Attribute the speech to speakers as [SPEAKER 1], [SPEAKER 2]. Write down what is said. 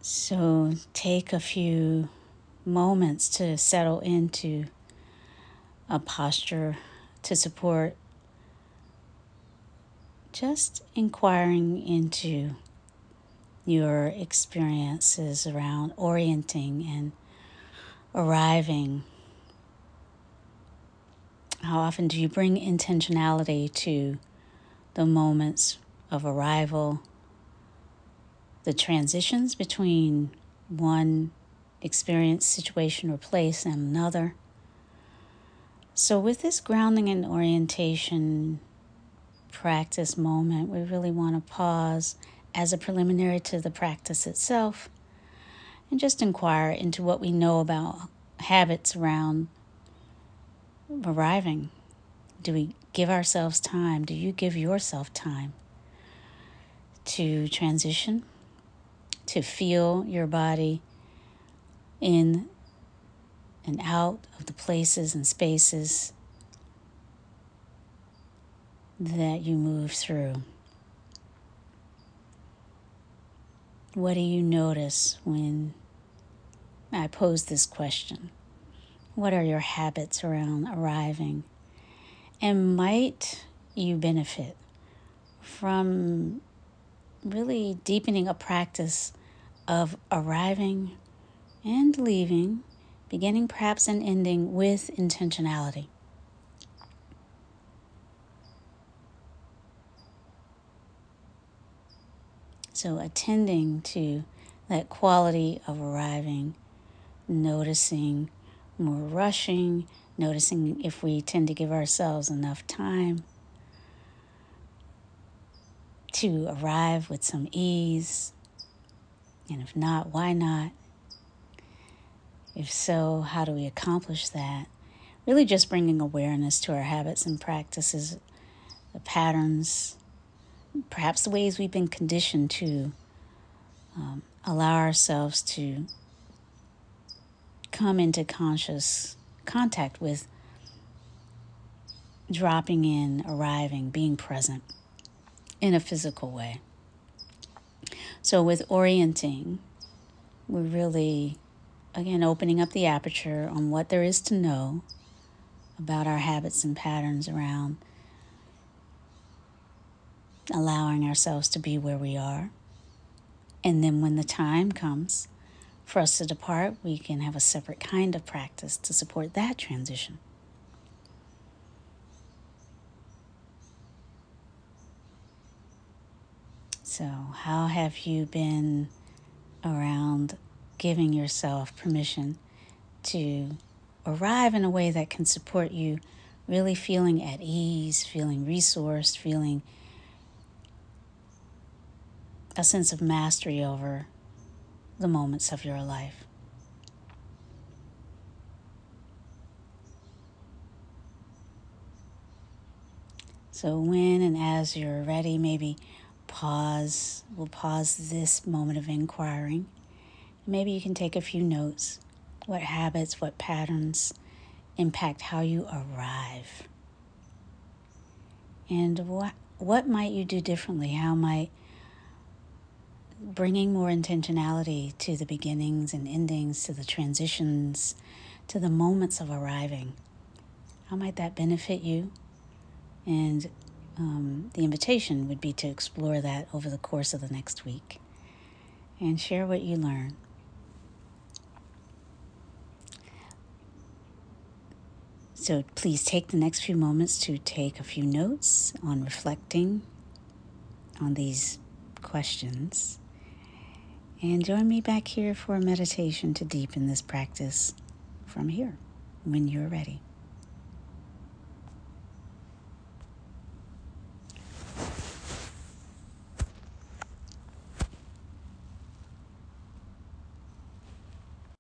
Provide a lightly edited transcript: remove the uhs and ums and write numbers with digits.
[SPEAKER 1] So take a few moments to settle into a posture to support just inquiring into your experiences around orienting and arriving. How often do you bring intentionality to the moments of arrival, the transitions between one experience, situation, or place and another? So with this grounding and orientation practice moment, we really want to pause as a preliminary to the practice itself and just inquire into what we know about habits around arriving. Do we give ourselves time? Do you give yourself time to transition, to feel your body in and out of the places and spaces that you move through? What do you notice when I pose this question? What are your habits around arriving? And might you benefit from really deepening a practice of arriving and leaving, beginning perhaps and ending with intentionality? So attending to that quality of arriving, noticing more rushing, noticing if we tend to give ourselves enough time to arrive with some ease, and if not, why not? If so, how do we accomplish that? Really just bringing awareness to our habits and practices, the patterns, perhaps the ways we've been conditioned to allow ourselves to come into conscious contact with dropping in, arriving, being present in a physical way. So with orienting, we're really, again, opening up the aperture on what there is to know about our habits and patterns around allowing ourselves to be where we are. And then when the time comes for us to depart, we can have a separate kind of practice to support that transition. So how have you been around giving yourself permission to arrive in a way that can support you really feeling at ease, feeling resourced, feeling a sense of mastery over the moments of your life? So when and as you're ready, maybe pause. We'll pause this moment of inquiring. Maybe you can take a few notes. What habits, what patterns impact how you arrive? And what might you do differently? How might bringing more intentionality to the beginnings and endings, to the transitions, to the moments of arriving, how might that benefit you? And the invitation would be to explore that over the course of the next week and share what you learn. So please take the next few moments to take a few notes on reflecting on these questions. And join me back here for a meditation to deepen this practice from here when you're ready.